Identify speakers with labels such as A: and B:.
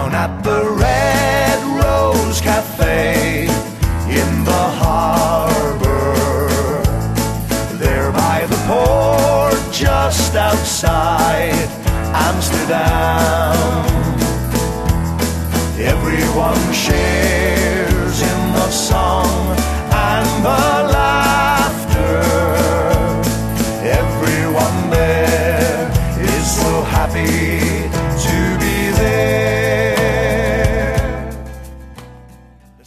A: at the Red Rose Cafe in the harbor, there by the port just outside Amsterdam. Everyone shares